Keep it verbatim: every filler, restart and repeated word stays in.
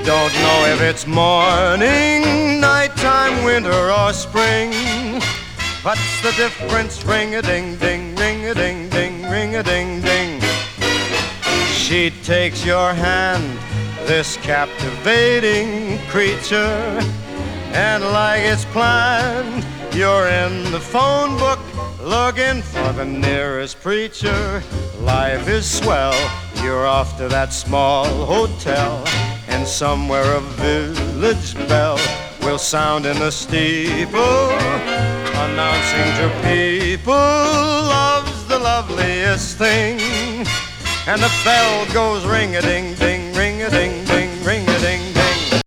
Don't know if it's morning, nighttime, winter, or spring. What's the difference? Ring-a-ding-ding, ring-a-ding-ding, ring-a-ding-ding. She takes your hand, this captivating creature, and like it's planned, you're in the phone book looking for the nearest preacher. Life is swell, you're off to that small hotel, and somewhere a village bell will sound in the steeple, announcing to people love's the loveliest thing. And the bell goes ring-a-ding-ding, ring-a-ding-ding.